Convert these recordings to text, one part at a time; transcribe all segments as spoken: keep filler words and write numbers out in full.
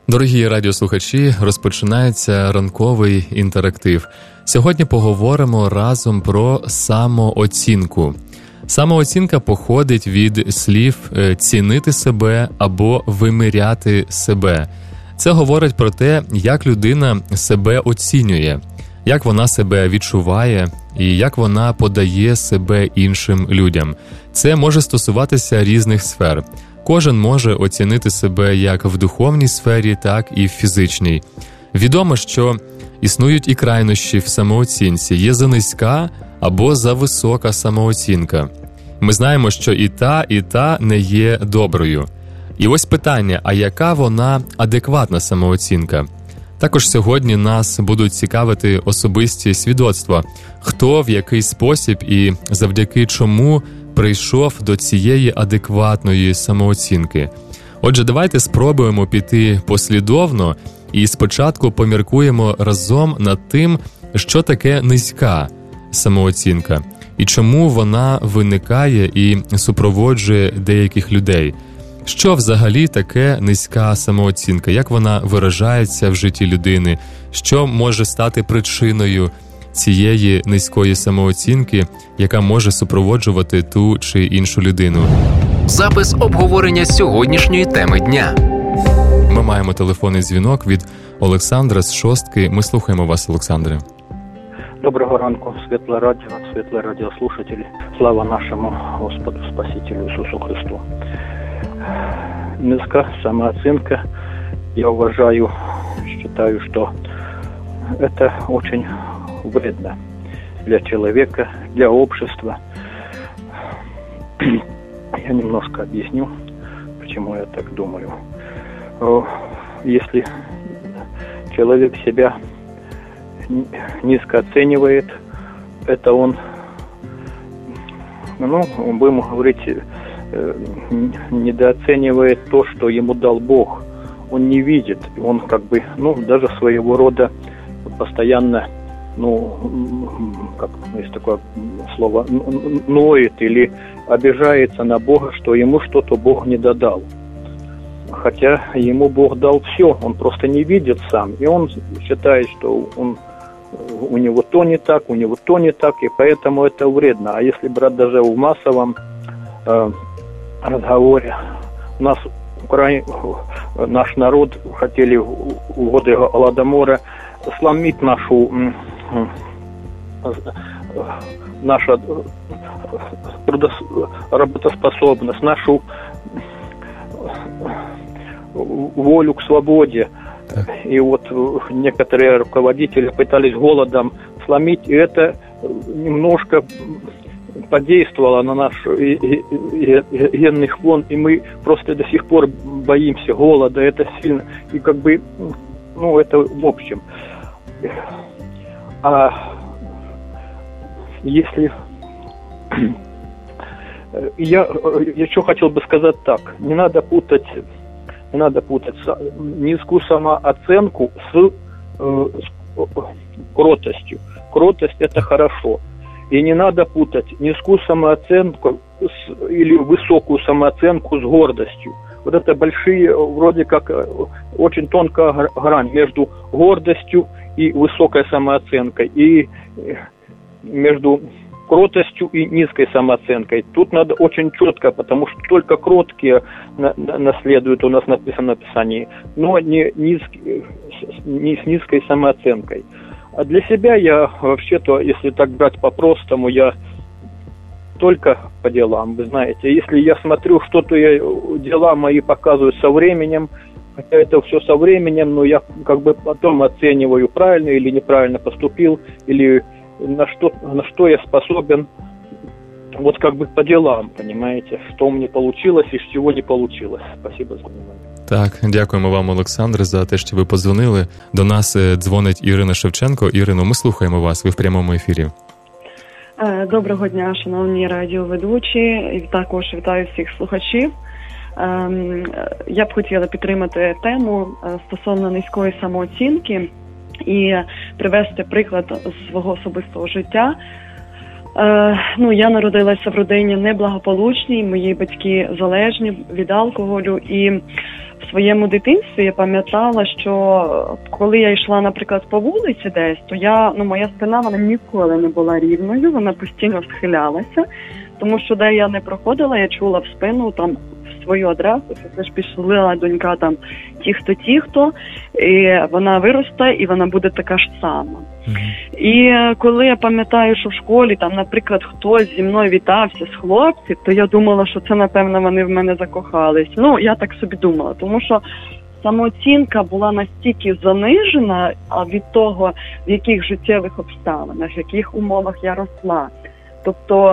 Дорогі радіослухачі, розпочинається ранковий інтерактив. Сьогодні поговоримо разом про самооцінку. Самооцінка походить від слів «цінити себе» або «виміряти себе». Це говорить про те, як людина себе оцінює, як вона себе відчуває і як вона подає себе іншим людям. Це може стосуватися різних сфер. Кожен може оцінити себе як в духовній сфері, так і в фізичній. Відомо, що існують і крайнощі в самооцінці. Є занизька або зависока самооцінка. Ми знаємо, що і та, і та не є доброю. І ось питання, а яка вона адекватна самооцінка? Також сьогодні нас будуть цікавити особисті свідоцтва. Хто, в який спосіб і завдяки чому прийшов до цієї адекватної самооцінки. Отже, давайте спробуємо піти послідовно і спочатку поміркуємо разом над тим, що таке низька самооцінка і чому вона виникає і супроводжує деяких людей. Що взагалі таке низька самооцінка? Як вона виражається в житті людини? Що може стати причиною цієї низької самооцінки, яка може супроводжувати ту чи іншу людину? Запис обговорення сьогоднішньої теми дня. Ми маємо телефонний дзвінок від Олександра з Шостки. Ми слухаємо вас, Олександре. Доброго ранку, світле радіо, світле радіослушателі. Слава нашому Господу Спасителю Ісусу Христу. Низка самооценка, я уважаю, считаю, что это очень вредно для человека, для общества. Я немножко объясню, почему я так думаю. Если человек себя низко оценивает, это он, ну, будем говорить, недооценивает то, что ему дал Бог. Он не видит, он как бы, ну, даже своего рода постоянно, ну, как есть такое слово, ноет или обижается на Бога, что ему что-то Бог не додал. Хотя ему Бог дал все, он просто не видит сам, и он считает, что он, у него то не так, у него то не так, и поэтому это вредно. А если брать даже в массовом э, разговоре, у нас Укра... наш народ хотели в годы Голодомора сломить нашу нашу работоспособность, нашу волю к свободе. Так. И вот некоторые руководители пытались голодом сломить, и это немножко подействовало на наш генный фон, и мы просто до сих пор боимся голода, это сильно, и как бы, ну, это в общем. А если... Я еще хотел бы сказать так, не надо путать, не надо путать низкую самооценку с, с кротостью. Кротость – это хорошо. И не надо путать низкую самооценку с, или высокую самооценку с гордостью. Вот это большие, вроде как, очень тонкая грань между гордостью и высокой самооценкой, и между кротостью и низкой самооценкой. Тут надо очень четко, потому что только кроткие наследуют, у нас написано в Писании, но не, низкий, не с низкой самооценкой. А для себя я вообще-то, если так брать по-простому, я только по делам, вы знаете. Если я смотрю, что-то я, дела мои показывают со временем, хотя это все со временем, но я как бы потом оцениваю, правильно или неправильно поступил, или на что, на что я способен, вот как бы по делам, понимаете, что у меня получилось и чего не получилось. Спасибо за внимание. Так, дякуємо вам, Олександре, за те, що ви подзвонили. До нас дзвонить Ірина Шевченко. Ірино, ми слухаємо вас, ви в прямому ефірі. Доброго дня, шановні радіоведучі, і також вітаю всіх слухачів. Я б хотіла підтримати тему стосовно низької самооцінки і привести приклад з свого особистого життя. Ну, я народилася в родині неблагополучній, мої батьки залежні від алкоголю, і в своєму дитинстві я пам'ятала, що коли я йшла, наприклад, по вулиці десь, то я, ну, моя спина, вона ніколи не була рівною, вона постійно схилялася, тому що де я не проходила, я чула в спину там свою адресу, що це ж пішла донька там ті-хто, ті-хто, і вона виросте, і вона буде така ж сама. Mm-hmm. І коли я пам'ятаю, що в школі там, наприклад, хтось зі мною вітався з хлопців, то я думала, що це, напевно, вони в мене закохались. Ну, я так собі думала, тому що самооцінка була настільки занижена від того, в яких життєвих обставинах, в яких умовах я росла. Тобто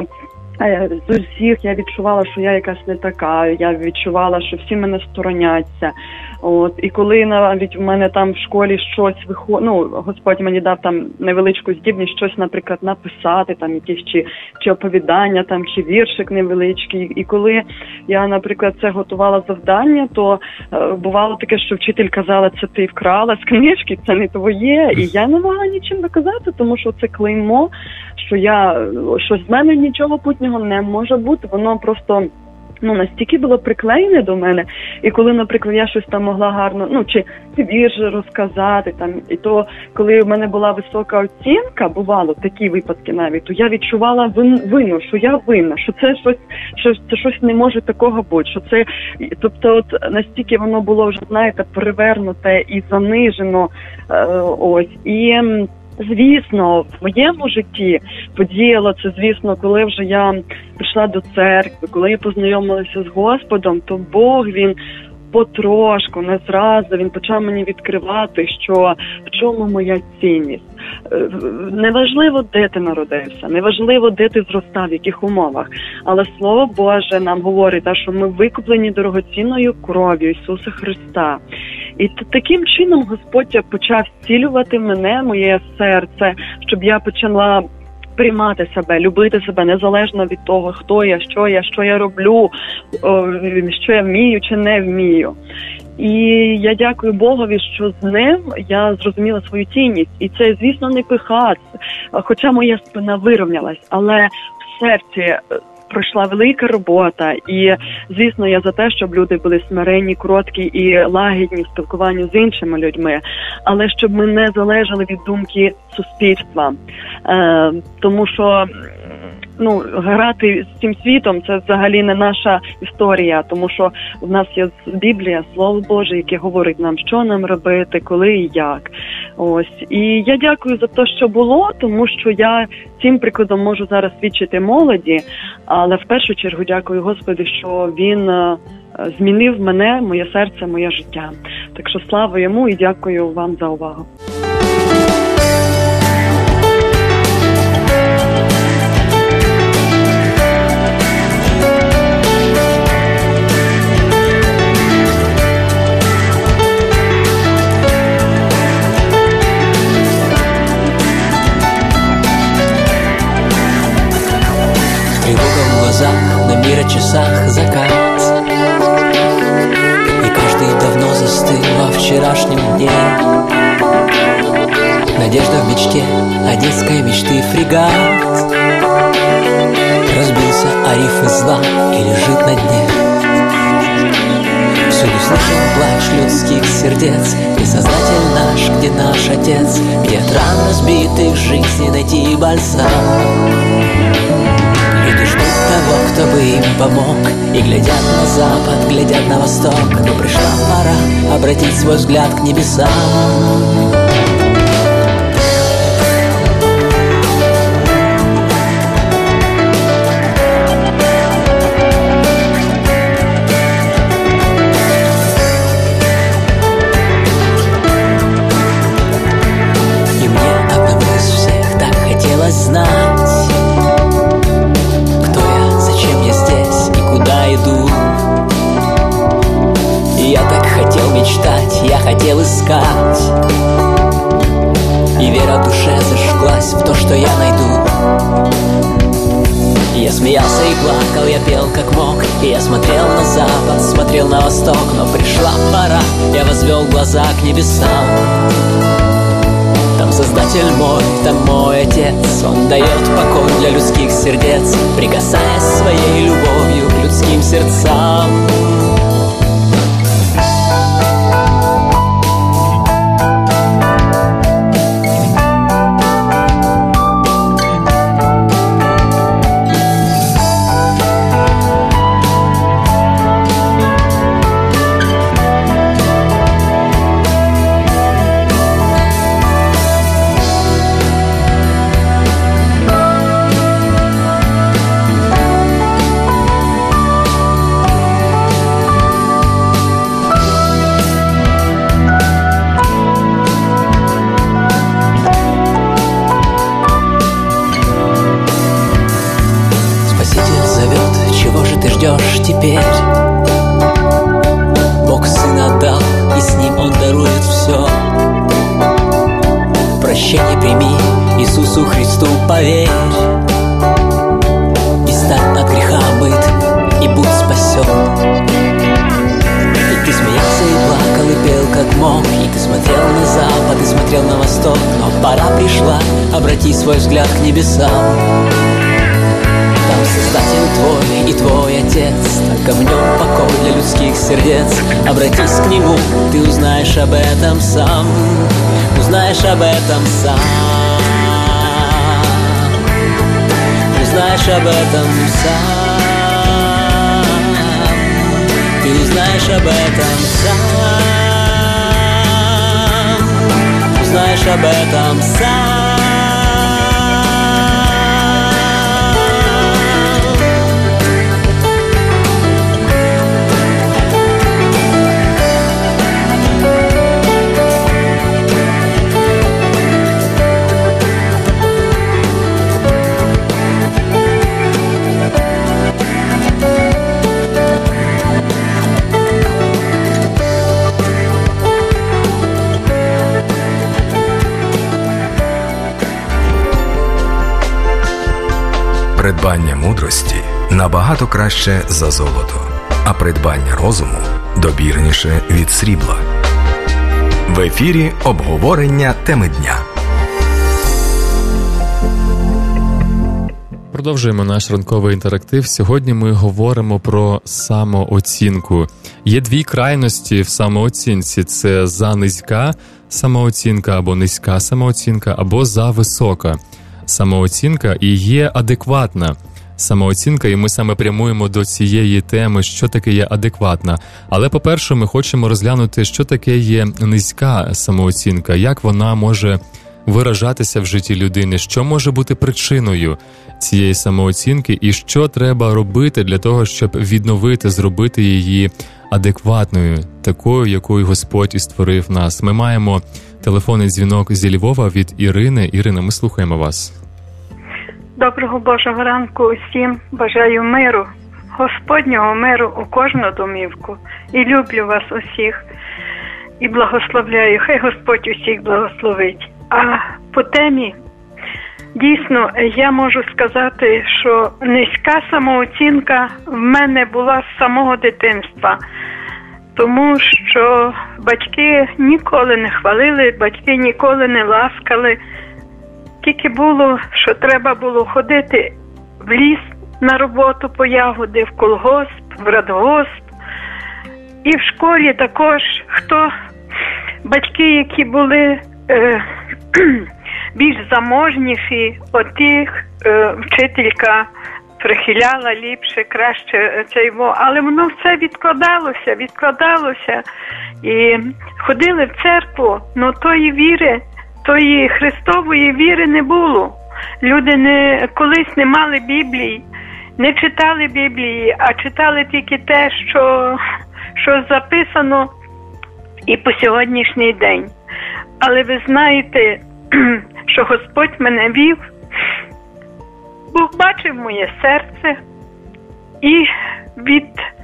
з усіх я відчувала, що я якась не така, я відчувала, що всі мене стороняться. От, і коли навіть в мене там в школі щось виходить, ну, Господь мені дав там невеличку здібність щось, наприклад, написати, там якісь чи, чи оповідання, там, чи віршик невеличкий. І коли я, наприклад, це готувала завдання, то е, бувало таке, що вчитель казала, це ти вкрала з книжки, це не твоє. І я не могла нічим доказати, тому що це клеймо, що я, що з мене нічого путнього не може бути, воно просто, ну, настільки було приклеєне до мене. І коли, наприклад, я щось там могла гарно, ну, чи, чи вірш розказати, там, і то, коли в мене була висока оцінка, бувало такі випадки навіть, то я відчувала вин, вину, що я винна, що це щось, що це щось не може такого бути, що це, тобто, от настільки воно було вже, знаєте, перевернуте і занижено, е, ось, і звісно, в моєму житті подіяло це, звісно, коли вже я прийшла до церкви, коли я познайомилася з Господом, то Бог, Він потрошку, не зразу, Він почав мені відкривати, що в чому моя цінність. Неважливо, де ти народився, неважливо, де ти зростав, в яких умовах, але Слово Боже нам говорить, що ми викуплені дорогоцінною кров'ю Ісуса Христа. І таким чином Господь почав зцілювати мене, моє серце, щоб я почала приймати себе, любити себе, незалежно від того, хто я, що я, що я роблю, що я вмію чи не вмію. І я дякую Богові, що з ним я зрозуміла свою цінність. І це, звісно, не пиха, хоча моя спина вирівнялась, але в серці пройшла велика робота, і, звісно, я за те, щоб люди були смиренні, кроткі і лагідні в спілкуванні з іншими людьми, але щоб ми не залежали від думки суспільства. Е, тому що, ну, грати з цим світом – це взагалі не наша історія, тому що в нас є Біблія, Слово Боже, яке говорить нам, що нам робити, коли і як. Ось. І я дякую за те, що було, тому що я цим прикладом можу зараз свідчити молоді, але в першу чергу дякую Господу, що Він змінив мене, моє серце, моє життя. Так що слава Йому і дякую вам за увагу. На мира часах закат, и каждый давно застыл во вчерашнем дне. Надежда в мечте, одесской мечты фрегат разбился о рифы зла и лежит на дне. Всюду слышен плач людских сердец, и Создатель наш, где наш Отец, где от ран разбитых жизни найти бальзам. Люди ждут того, кто бы им помог, и глядят на запад, глядят на восток, но пришла пора обратить свой взгляд к небесам. И мне одному из всех так хотелось знать, иду. И я так хотел мечтать, я хотел искать, и вера в душе зажглась в то, что я найду. И я смеялся и плакал, я пел как мог, и я смотрел на запад, смотрел на восток, но пришла пора, я возвел глаза к небесам. Там Создатель мой, там мой Отец, Он дает покой для людских сердец, прикасаясь своей любовью к людским сердцам. Иисусу Христу поверь, и стань от греха быт, и будь спасен. И ты смеялся и плакал, и пел как мог, и ты смотрел на запад, и смотрел на восток, но пора пришла, обрати свой взгляд к небесам. Там Создатель твой и твой Отец, только в нем покой для людских сердец. Обратись к Нему, ты узнаешь об этом сам, узнаешь об этом сам, узнаешь об этом сам, ты узнаешь об этом сам, узнаешь об этом сам. Придбання мудрості набагато краще за золото, а придбання розуму добірніше від срібла. В ефірі обговорення теми дня. Продовжуємо наш ранковий інтерактив. Сьогодні ми говоримо про самооцінку. Є дві крайності в самооцінці. Це занизька самооцінка або низька самооцінка, або зависока самооцінка, і є адекватна самооцінка, і ми саме прямуємо до цієї теми, що таке є адекватна. Але, по-перше, ми хочемо розглянути, що таке є низька самооцінка, як вона може виражатися в житті людини, що може бути причиною цієї самооцінки, і що треба робити для того, щоб відновити, зробити її адекватною, такою, якою Господь і створив нас. Ми маємо телефонний дзвінок зі Львова від Ірини. Ірина, ми слухаємо вас. Доброго Божого ранку усім. Бажаю миру, Господнього миру у кожну домівку. І люблю вас усіх. І благословляю. Хай Господь усіх благословить. А по темі, дійсно, я можу сказати, що низька самооцінка в мене була з самого дитинства. Тому що батьки ніколи не хвалили, батьки ніколи не ласкали. Тільки було, що треба було ходити в ліс на роботу по ягоди, в колгосп, в радгосп. І в школі також, хто батьки, які були е, більш заможніші, отих е, вчителька прихиляла ліпше, краще цейво, але воно все відкладалося, відкладалося. І ходили в церкву, але тої віри, тої Христової віри не було. Люди не, колись не мали Біблії, не читали Біблії, а читали тільки те, що, що записано і по сьогоднішній день. Але ви знаєте, що Господь мене вів, Бог бачив моє серце, і від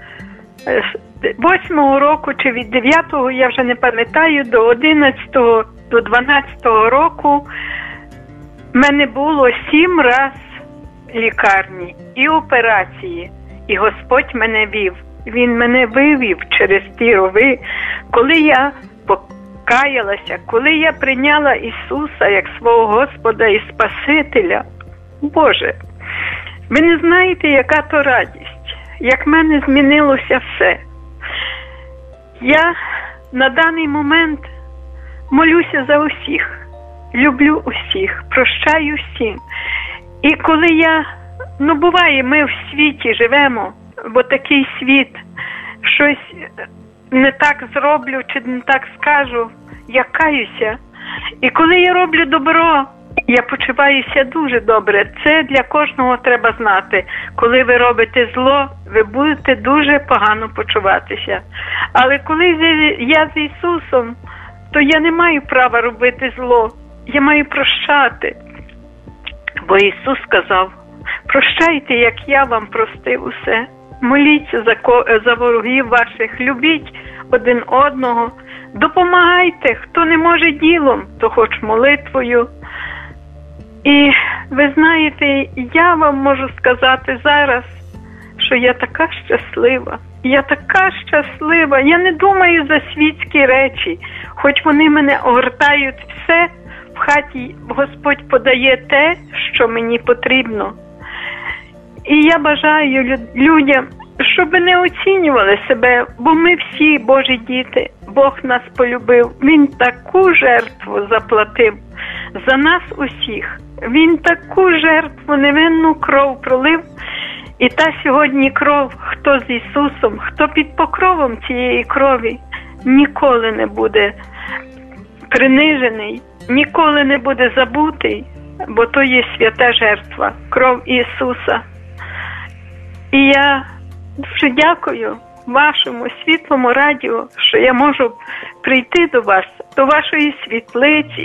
восьмого року чи від дев'ятого, я вже не пам'ятаю, до одинадцятого, до дванадцятого року в мене було сім раз лікарні і операції, і Господь мене вів. Він мене вивів через ті рови, коли я покаялася, коли я прийняла Ісуса як свого Господа і Спасителя. Боже, ви не знаєте, яка то радість, як в мене змінилося все. Я на даний момент молюся за усіх, люблю усіх, прощаю всім. І коли я, ну буває, ми в світі живемо, бо такий світ, щось не так зроблю чи не так скажу, я каюся. І коли я роблю добро, я почуваюся дуже добре. Це для кожного треба знати. Коли ви робите зло, ви будете дуже погано почуватися. Але коли я з Ісусом, то я не маю права робити зло. Я маю прощати. Бо Ісус сказав, прощайте, як я вам простив усе. Моліться за, за ворогів ваших, любіть один одного. Допомагайте, хто не може ділом, то хоч молитвою. І ви знаєте, я вам можу сказати зараз, що я така щаслива. Я така щаслива. Я не думаю за світські речі, хоч вони мене огортають все. В хаті Господь подає те, що мені потрібно. І я бажаю людям, щоб не оцінювали себе, бо ми всі Божі діти. Бог нас полюбив. Він таку жертву заплатив за нас усіх. Він таку жертву, невинну кров пролив. І та сьогодні кров, хто з Ісусом, хто під покровом цієї крові, ніколи не буде принижений, ніколи не буде забутий, бо то є свята жертва, кров Ісуса. І я дуже дякую вашому світлому радіо, що я можу прийти до вас, до вашої світлиці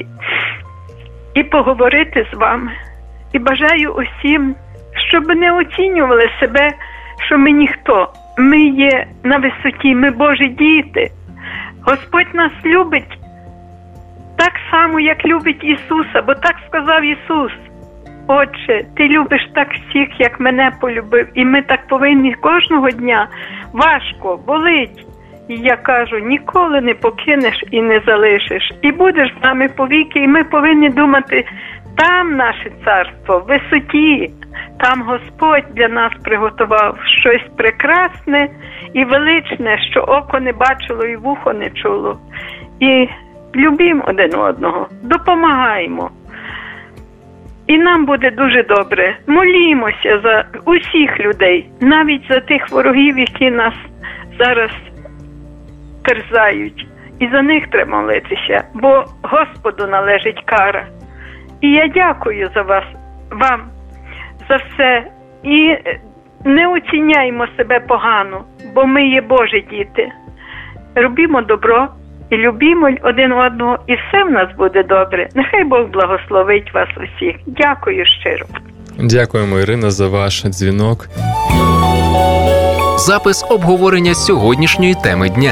і поговорити з вами. І бажаю усім, щоб не оцінювали себе, що ми ніхто. Ми є на висоті, ми Божі діти. Господь нас любить так само, як любить Ісуса, бо так сказав Ісус. Отче, ти любиш так всіх, як мене полюбив. І ми так повинні кожного дня. Важко, болить. І я кажу, ніколи не покинеш і не залишиш. І будеш з нами повіки. І ми повинні думати, там наше царство, в висоті. Там Господь для нас приготував щось прекрасне і величне, що око не бачило і вухо не чуло. І любімо один одного, допомагаємо. І нам буде дуже добре. Молімося за усіх людей, навіть за тих ворогів, які нас зараз терзають. І за них треба молитися, бо Господу належить кара. І я дякую за вас, вам, за все. І не оціняймо себе погано, бо ми є Божі діти. Робімо добро і любімо один одного, і все в нас буде добре. Нехай Бог благословить вас усіх. Дякую щиро. Дякуємо, Ірина, за ваш дзвінок. Запис обговорення сьогоднішньої теми дня.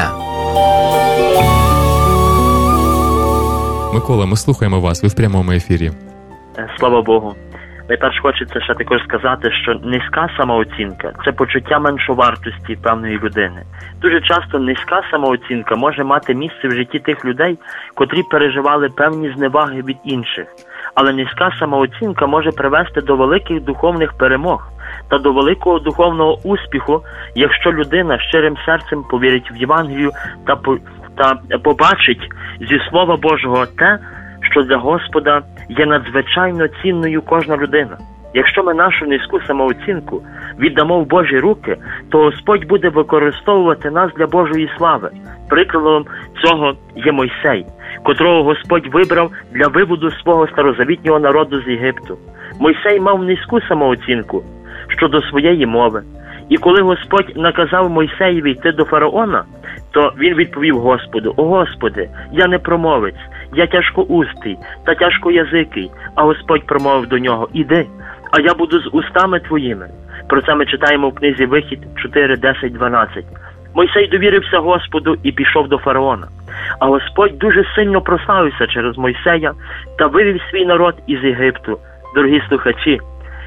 Микола, ми слухаємо вас, ви в прямому ефірі. Слава Богу. Найперше хочеться ще також сказати, що низька самооцінка – це почуття меншовартості певної людини. Дуже часто низька самооцінка може мати місце в житті тих людей, котрі переживали певні зневаги від інших. Але низька самооцінка може привести до великих духовних перемог та до великого духовного успіху, якщо людина щирим серцем повірить в Євангелію та, по, та побачить зі Слова Божого те, що для Господа є надзвичайно цінною кожна людина. Якщо ми нашу низьку самооцінку віддамо в Божі руки, то Господь буде використовувати нас для Божої слави. Прикладом цього є Мойсей, котрого Господь вибрав для виводу свого старозавітнього народу з Єгипту. Мойсей мав низьку самооцінку щодо своєї мови. І коли Господь наказав Мойсеєві йти до фараона, то він відповів Господу: «О Господи, я не промовець, я тяжкоустий та тяжкоязикий». А Господь промовив до нього: «Іди, а я буду з устами твоїми». Про це ми читаємо в книзі Вихід чотири, десять, дванадцять. Мойсей довірився Господу і пішов до фараона. А Господь дуже сильно прославився через Мойсея та вивів свій народ із Єгипту. Дорогі слухачі,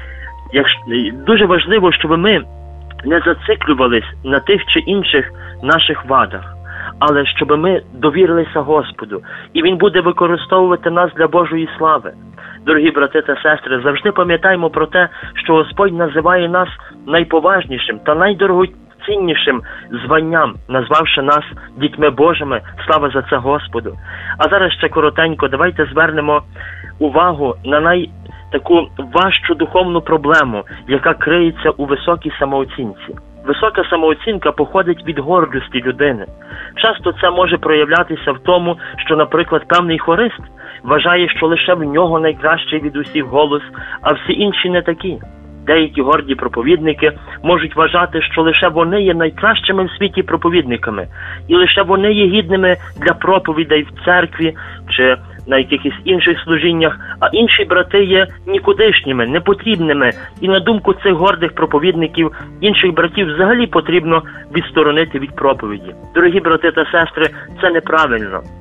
якщо, дуже важливо, щоб ми не зациклювались на тих чи інших наших вадах, але щоб ми довірилися Господу, і Він буде використовувати нас для Божої слави. Дорогі брати та сестри, завжди пам'ятаємо про те, що Господь називає нас найповажнішим та найдорогоціннішим званням, назвавши нас дітьми Божими. Слава за це Господу. А зараз ще коротенько, давайте звернемо увагу на най... таку важчу духовну проблему, яка криється у високій самооцінці. Висока самооцінка походить від гордості людини. Часто це може проявлятися в тому, що, наприклад, певний хорист вважає, що лише в нього найкращий від усіх голос, а всі інші не такі. Деякі горді проповідники можуть вважати, що лише вони є найкращими в світі проповідниками, і лише вони є гідними для проповідей в церкві чи на якихось інших служіннях, а інші брати є нікудишніми, непотрібними, і на думку цих гордих проповідників інших братів взагалі потрібно відсторонити від проповіді. Дорогі брати та сестри, це неправильно.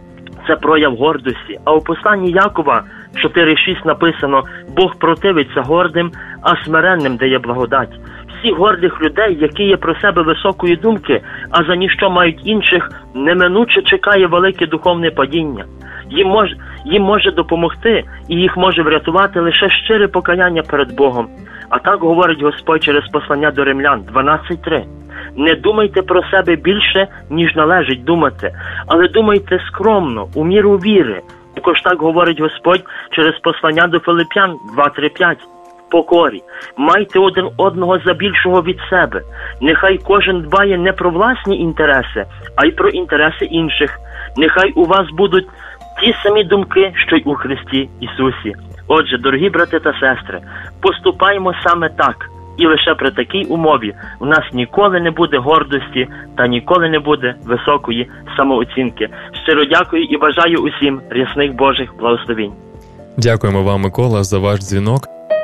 це прояв гордості. А у посланні Якова чотири шість написано: Бог противиться гордим, а смиренним дає благодать. Всіх гордих людей, які є про себе високої думки, а за ніщо мають інших, неминуче чекає велике духовне падіння. Їм може, їм може допомогти і їх може врятувати лише щире покаяння перед Богом. А так говорить Господь через послання до Римлян дванадцять три. Не думайте про себе більше, ніж належить думати, але думайте скромно, у міру віри. Також так говорить Господь через послання до Филип'ян два три п'ять. Покорі. Майте один одного за більшого від себе. Нехай кожен дбає не про власні інтереси, а й про інтереси інших. Нехай у вас будуть ті самі думки, що й у Христі Ісусі. Отже, дорогі брати та сестри, поступаймо саме так. І лише при такій умові в нас ніколи не буде гордості та ніколи не буде високої самооцінки. Щиро дякую і бажаю усім рясних Божих благословінь. Дякуємо вам, Микола, за ваш дзвінок.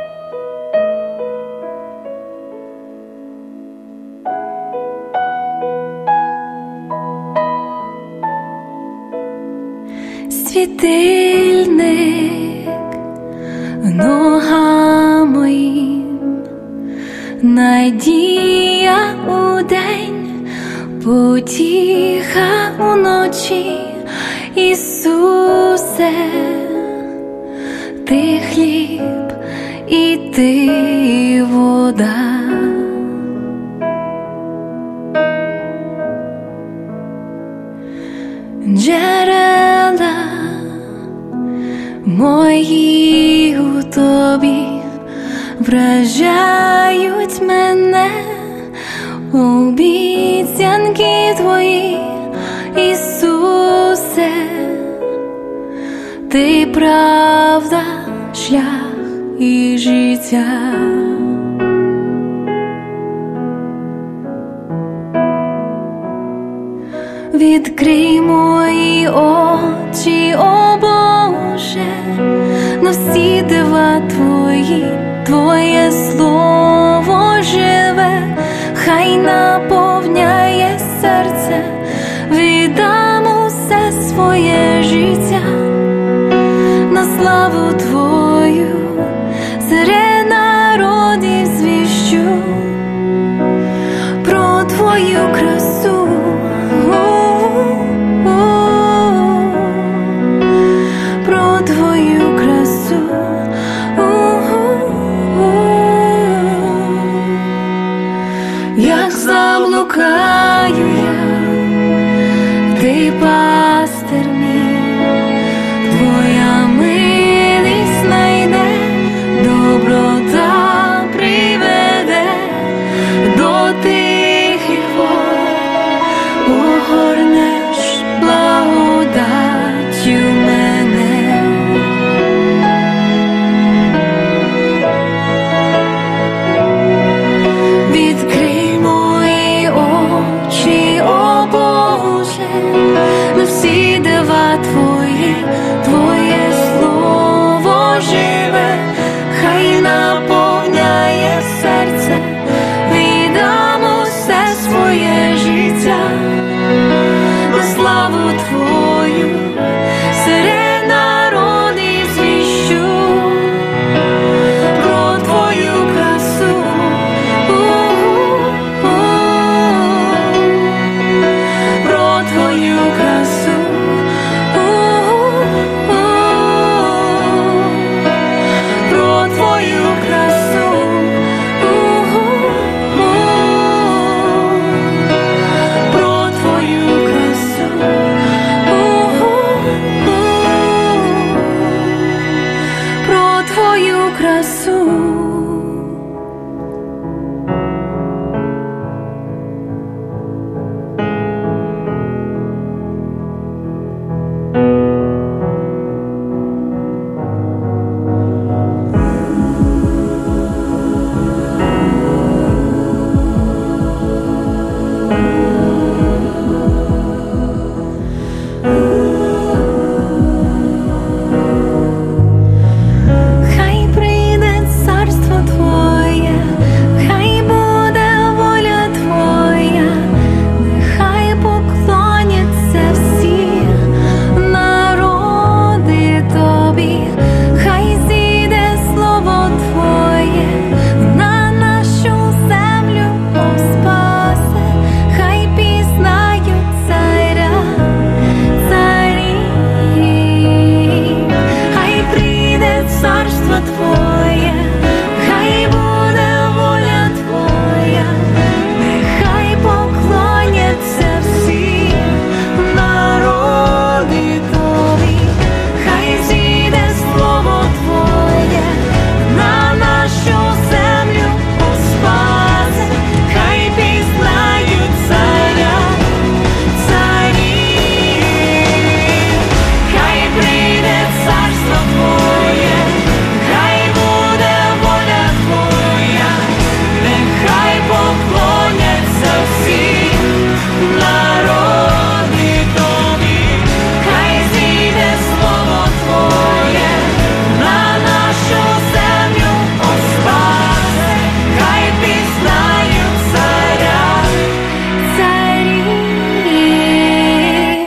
Світильник ногам моїм, надія у день, потіха уночі. Ісусе, ти хліб і ти вода. Джерела мої у тобі вражають мене, обіцянки твої, Ісусе, ти правда, шлях і життя. Відкрий мої очі, о Боже, на всі дива твої, твоє слово живе, хай наповняє серце, віддам усе своє життя на славу твою, серед народів звіщу про твою красу. Як заблукаю я, ти пастир мій, твоя милість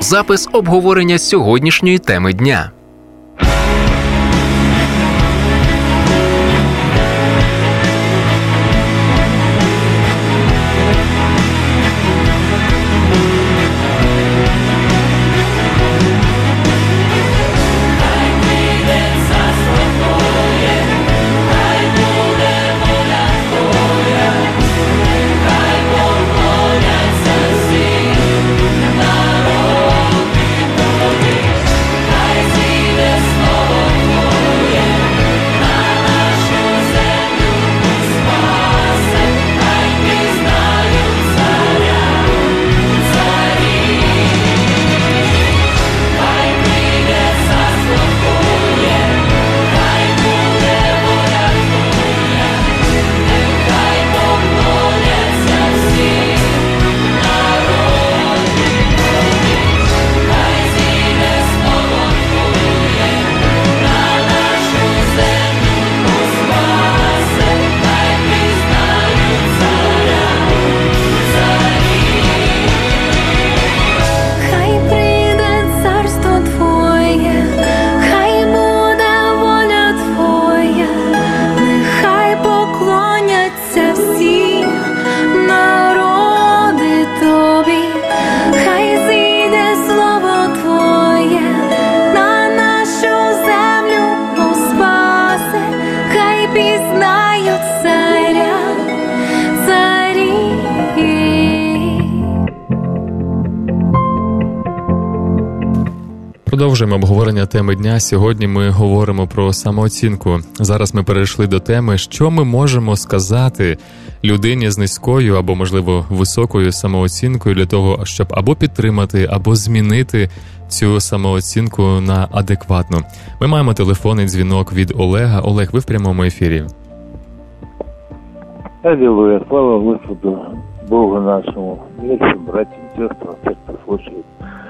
Запис обговорення сьогоднішньої теми дня. Продовжуємо обговорення теми дня. Сьогодні ми говоримо про самооцінку. Зараз ми перейшли до теми, що ми можемо сказати людині з низькою або, можливо, високою самооцінкою для того, щоб або підтримати, або змінити цю самооцінку на адекватну. Ми маємо телефонний дзвінок від Олега. Олег, ви в прямому ефірі. Аллилуйя, слава Господу, Богу нашему, мир, братьям, сестрам, все, кто слушает.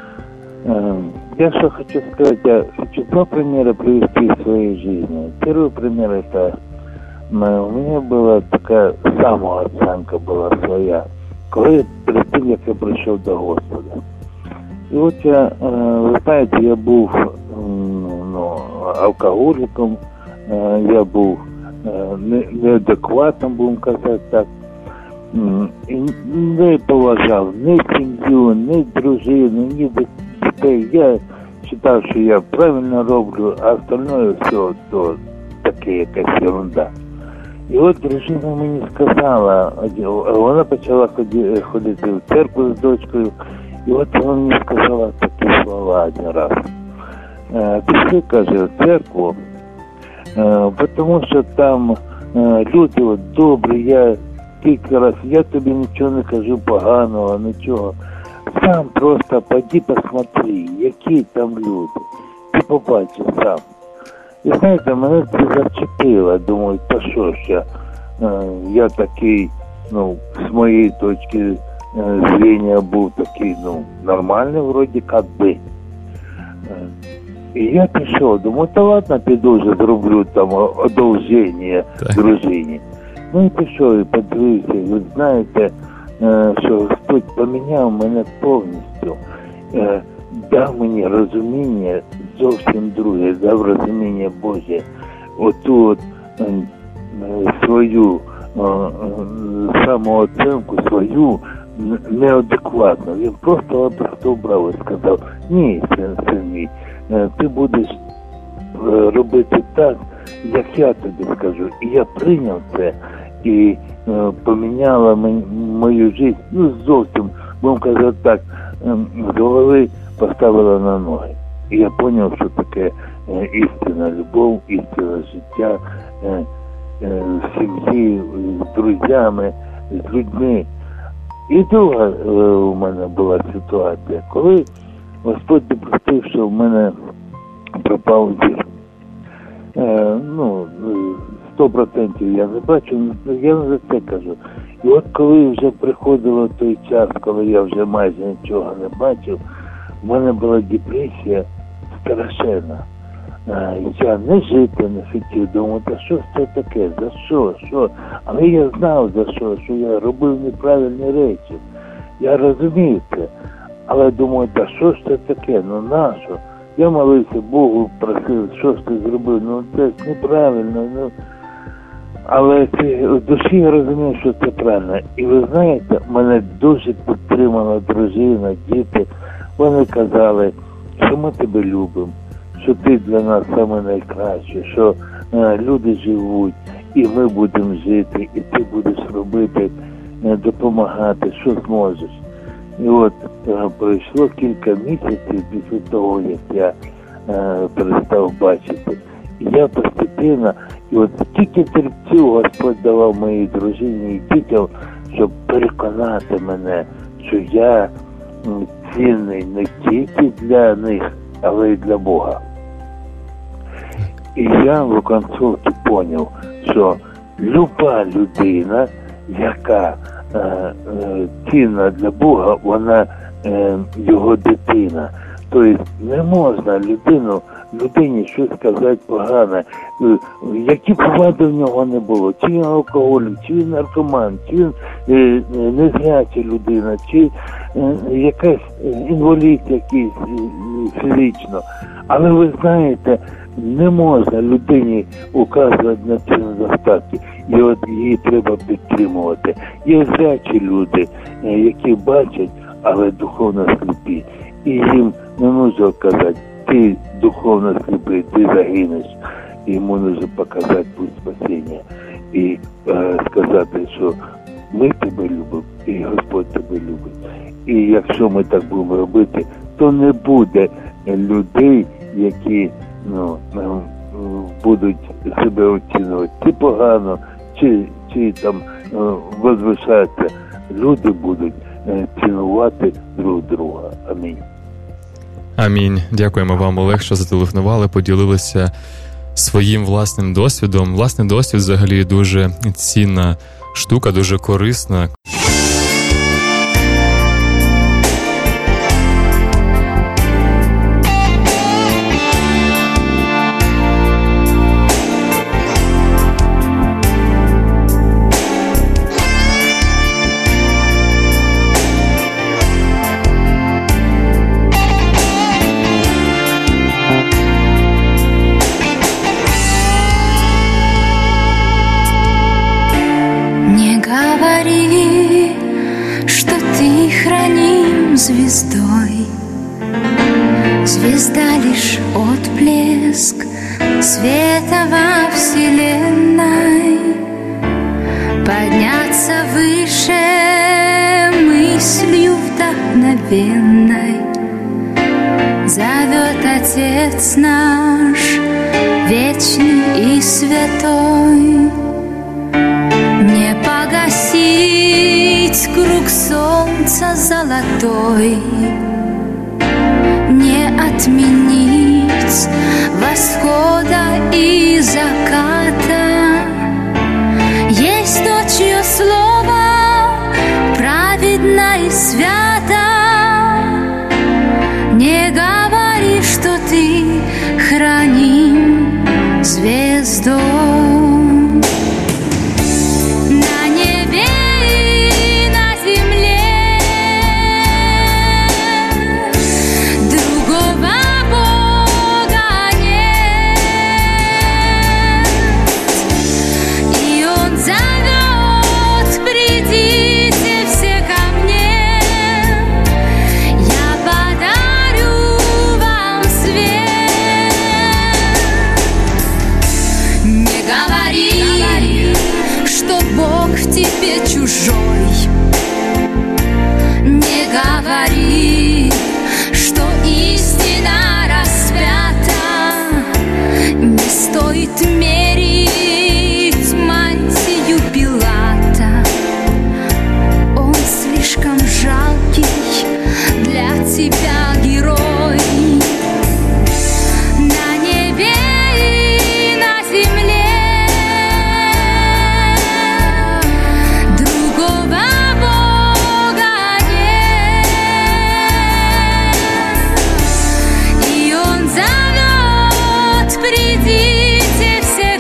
Я что хочу сказать, я хочу два примера привести из своей жизни. Первый пример — это у меня была такая самооценка была своя, коли перед тим, як я прийшов до Господа. І от я, ви знаєте, я був ну, алкоголіком, я був неадекватним, будемо казати так. І не поважав ні сім'ю, ні дружину, ні дітей. Я вважав, що я правильно роблю, а остальное все то таке якась ерунда. І от дружина мені сказала, вона почала ходити в церкву з дочкою, і от вона мені сказала такі слова один раз. Пішли, каже, в церкву, тому що там люди от добрі, я кілька раз, я тобі нічого не кажу поганого, нічого. Сам просто пойди посмотри, які там люди. Ти побачиш сам. І знаєте, мене це зачепило. Думаю, та що ж я, я такий, ну, з моєї точки зрення був такий, ну, нормальний, вроді, як би. І я пішов, думаю, та ладно, піду вже зроблю там одолження дружині. Ну і пішов, і подивився, і ви знаєте, що Господь поміняв мене повністю, дав мені розуміння зовсім друге, дав розуміння Боже, оту от свою самооцінку, свою неадекватну. Він просто-просто брав і сказав, ні, син, син мій, ти будеш робити так, як я тобі скажу. І я прийняв це, і е, поміняла мені, мою життя, ну зовсім, будемо казати так, е, з голови поставила на ноги. І я зрозумів, що таке е, істинна любов, істинне життя, е, е, в сім'ї, з друзями, з людьми. І друга е, у мене була ситуація, коли Господь допустив, що в мене пропав зір. Е, ну, сто процентів я не бачу, я не за це кажу. І от коли вже приходило той час, коли я вже майже нічого не бачив, в мене була депресія страшенна. Е, я не жити не хотів, думав, та що це таке, за що, що? Але я знав за що, що я робив неправильні речі. Я розумію це. Але думаю, та що ж це таке, ну нащо? Я молився Богу, просив, що ж ти зробив, ну це ж неправильно, ну. Але це, в душі я розумію, що це правильно. І ви знаєте, мене дуже підтримала дружина, діти. Вони казали, що ми тебе любимо, що ти для нас саме найкраще, що е, люди живуть, і ми будемо жити, і ти будеш робити, е, допомагати, що зможеш. І от е, пройшло кілька місяців після того, як я е, перестав бачити. І я постепенно, і от тільки терпцю Господь давав моїй дружині і дітям, щоб переконати мене, що я цінний не тільки для них, але й для Бога. І я в оконцовці поняв, що люба людина, яка е, е, цінна для Бога, вона е, його дитина. Тобто не можна людину, людині щось сказати погане, які повади в нього не було, чи він алкоголік, чи він наркоман, чи він е, незряча людина, чи е, якась інвалід якийсь е, фізично. Але ви знаєте, не можна людині указувати на ці недостатки, і от її треба підтримувати. Є зрячі люди, е, які бачать, але духовно сліпі. І їм не можна казати, ти духовно сліпий, ти загинеш. І йому можна показати путь спасіння. І е, сказати, що ми тебе любимо, і Господь тебе любить. І якщо ми так будемо робити, то не буде людей, які ну, будуть себе оцінювати чи погано, чи, чи там возвишатися. Люди будуть цінувати друг друга. Амінь. Амінь. Дякуємо вам, Олег, що зателефонували, поділилися своїм власним досвідом. Власний досвід взагалі дуже цінна штука, дуже корисна. Звездой. Звезда лишь отблеск света во вселенной. Подняться выше мыслью вдохновенной зовет Отец наш, вечный и святой. Не погасить круг солнца золотой, не отменить восхода и заката. Есть то, чье слово праведно и свято. Не говори, что ты храним звездой. Чужой. Не говори, что истина распята. Не стоит мерить мантию Пилата. Он слишком жалкий для тебя герой. На небе и на земле придите все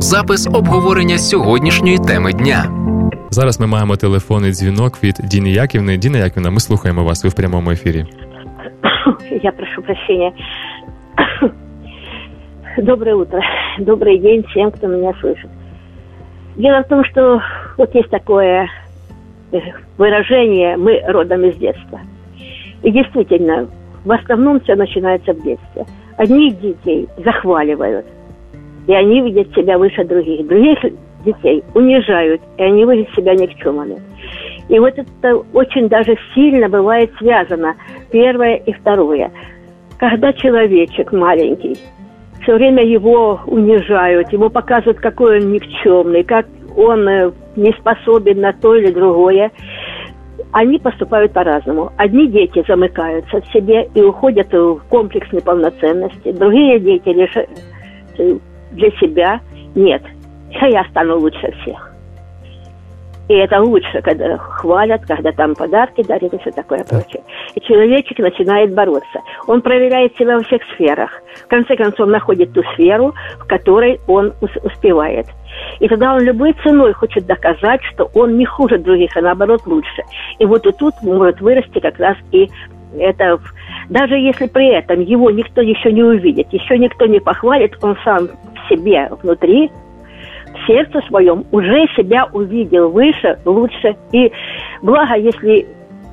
Запис обговорення сьогоднішньої теми дня. Зараз ми маємо телефонний дзвінок від Діни Яківни. Діна Яківна, ми слухаємо вас, ви в прямому ефірі. Я прошу прощения. Доброе утро, добрый день всем, кто меня слышит. Дело в том, что вот есть такое выражение «мы родом из детства». И действительно, в основном все начинается в детстве. Одних детей захваливают, и они видят себя выше других. Других детей унижают, и они видят себя никчемными. И вот это очень даже сильно бывает связано, первое и второе. Когда человечек маленький, все время его унижают, ему показывают, какой он никчемный, как он не способен на то или другое, они поступают по-разному. Одни дети замыкаются в себе и уходят в комплекс неполноценности, другие дети лишь для себя нет, я стану лучше всех. И это лучше, когда хвалят, когда там подарки дарят и все такое прочее. И человечек начинает бороться. Он проверяет себя во всех сферах. В конце концов, находит ту сферу, в которой он успевает. И тогда он любой ценой хочет доказать, что он не хуже других, а наоборот лучше. И вот и тут может вырасти как раз и это... Даже если при этом его никто еще не увидит, еще никто не похвалит, он сам в себе внутри, в сердце своем уже себя увидел выше, лучше. И благо, если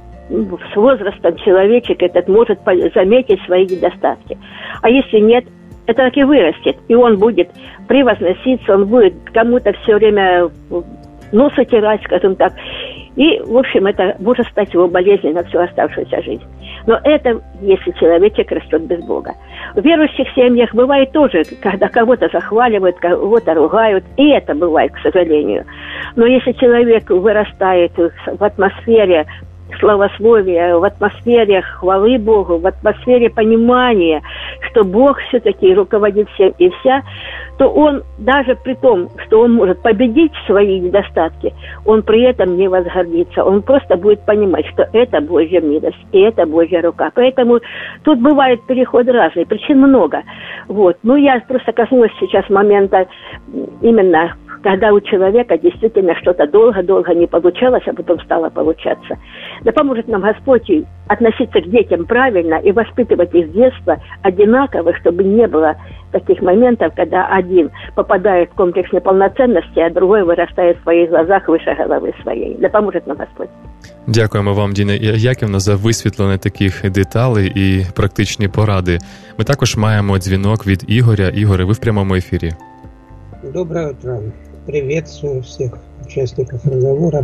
с возрастом человечек этот может заметить свои недостатки. А если нет, это так и вырастет. И он будет превозноситься, он будет кому-то все время нос отирать, скажем так. И, в общем, это может стать его болезнью на всю оставшуюся жизнь. Но это, если человечек растет без Бога. В верующих семьях бывает тоже, когда кого-то захваливают, кого-то ругают, и это бывает, к сожалению. Но если человек вырастает в атмосфере славословия, в атмосфере хвалы Богу, в атмосфере понимания, что Бог все-таки руководит всем и вся, то он даже при том, что он может победить свои недостатки, он при этом не возгордится. Он просто будет понимать, что это Божья милость и это Божья рука. Поэтому тут бывает переход разный, причин много. Вот. Ну, я просто коснулась сейчас момента именно, когда у человека действительно что-то долго-долго не получалось, а потом стало получаться. Да поможет нам Господь относиться к детям правильно и воспитывать их с детства одинаково, чтобы не было таких моментов, когда один попадает в комплекс неполноценности, а другой вырастает в своих глазах выше головы своей. Да поможет нам Господь. Дякуємо вам, Діна Яківна, за висвітлення таких деталей і практичні поради. Ми також маємо дзвінок від Ігоря. Ігоре, ви в прямому ефірі. Доброе утро. Приветствую всех участников разговора.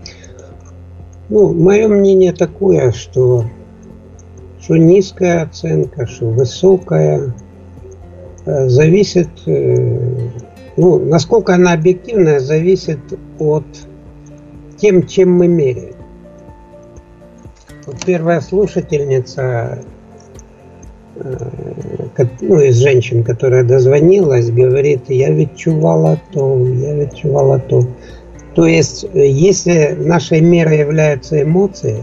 Ну, мое мнение такое, что, что низкая оценка, что высокая, э, зависит, э, ну, насколько она объективная, зависит от тем, чем мы меряем. Вот первая слушательница, ну, из женщин, которая дозвонилась, говорит, я ведь чувала то, я ведь чувала то. То есть, если нашей мерой являются эмоции,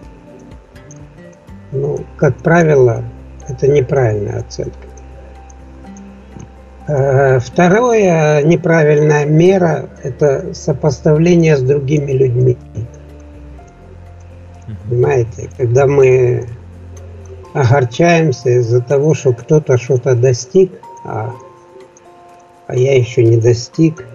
ну, как правило, это неправильная оценка. Второе, неправильная мера – это сопоставление с другими людьми. Понимаете, когда мы огорчаемся из-за того, что кто-то что-то достиг, а, а я еще не достиг.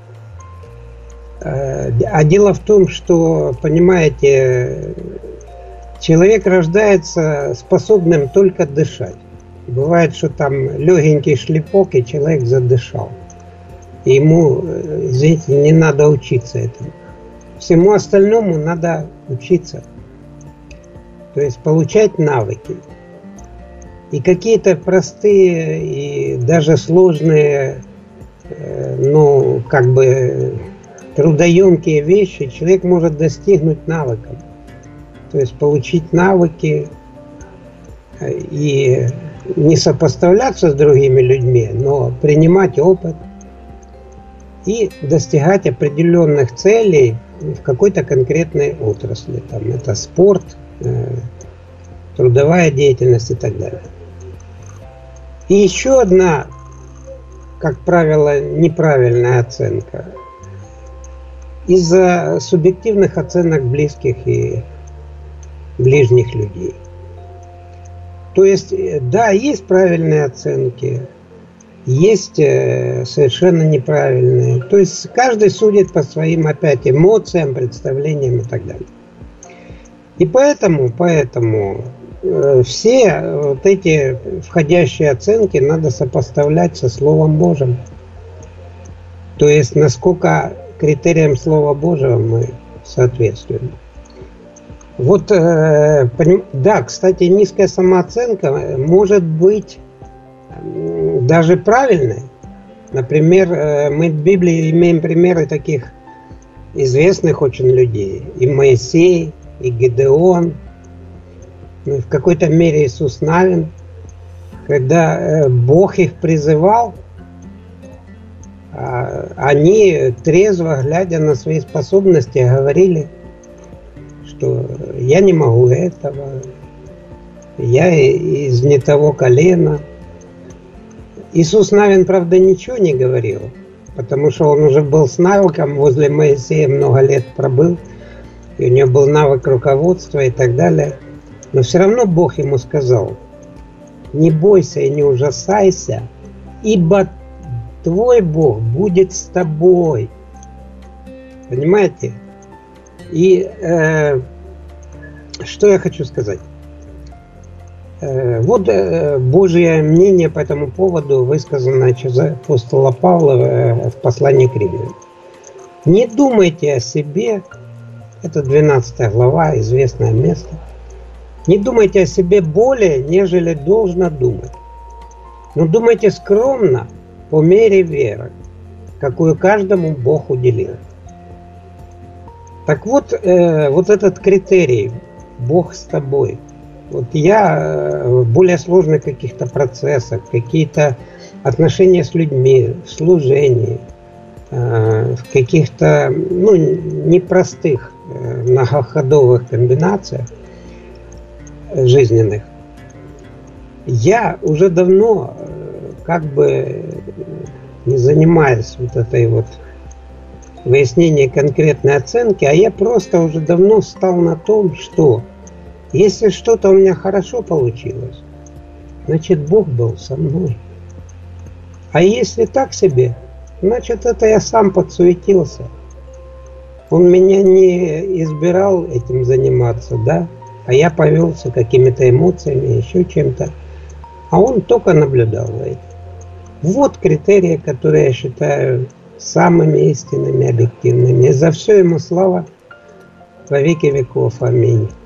А дело в том, что, понимаете, человек рождается способным только дышать. Бывает, что там легенький шлепок, и человек задышал. И ему, извините, не надо учиться этому. Всему остальному надо учиться. То есть получать навыки. И какие-то простые и даже сложные, ну, как бы трудоемкие вещи человек может достигнуть навыком. То есть получить навыки и не сопоставляться с другими людьми, но принимать опыт и достигать определенных целей в какой-то конкретной отрасли. Там это спорт, трудовая деятельность и так далее. И еще одна как правило, неправильная оценка. Из-за субъективных оценок близких и ближних людей. То есть, да, есть правильные оценки, есть совершенно неправильные. То есть, каждый судит по своим, опять, эмоциям, представлениям и так далее. И поэтому, поэтому все вот эти входящие оценки надо сопоставлять со Словом Божьим. То есть, насколько критериям Слова Божьего мы соответствуем. Вот, э, поним... да, кстати, низкая самооценка может быть даже правильной. Например, э, мы в Библии имеем примеры таких известных очень людей. И Моисей, и Гедеон, ну, в какой-то мере Иисус Навин. Когда э, Бог их призывал, э, они, трезво глядя на свои способности, говорили, что я не могу этого, я из не того колена. Иисус Навин, правда, ничего не говорил, потому что он уже был с навыком, возле Моисея много лет пробыл, и у него был навык руководства и так далее. Но все равно Бог ему сказал: не бойся и не ужасайся, ибо твой Бог будет с тобой. Понимаете? И э, что я хочу сказать? Э, вот э, Божье мнение по этому поводу, высказанное через апостола Павла э, в послании к Римлянам. Не думайте о себе, это двенадцатая глава, известное место. Не думайте о себе более, нежели должно думать. Но думайте скромно, по мере веры, какую каждому Бог уделил. Так вот, э, вот этот критерий «Бог с тобой». Вот я э, в более сложных каких-то процессах, какие-то отношения с людьми, в служении, э, в каких-то ну, непростых э, многоходовых комбинациях жизненных, я уже давно э, как бы не занимаюсь вот этой вот выяснение конкретной оценки, а я просто уже давно встал на том, что если что-то у меня хорошо получилось, значит Бог был со мной. А если так себе, значит это я сам подсуетился. Он меня не избирал этим заниматься, да, а я повелся какими-то эмоциями, еще чем-то. А он только наблюдал за этим. Вот критерии, которые я считаю самыми истинными, объективными. И за все ему слава во веки веков. Аминь.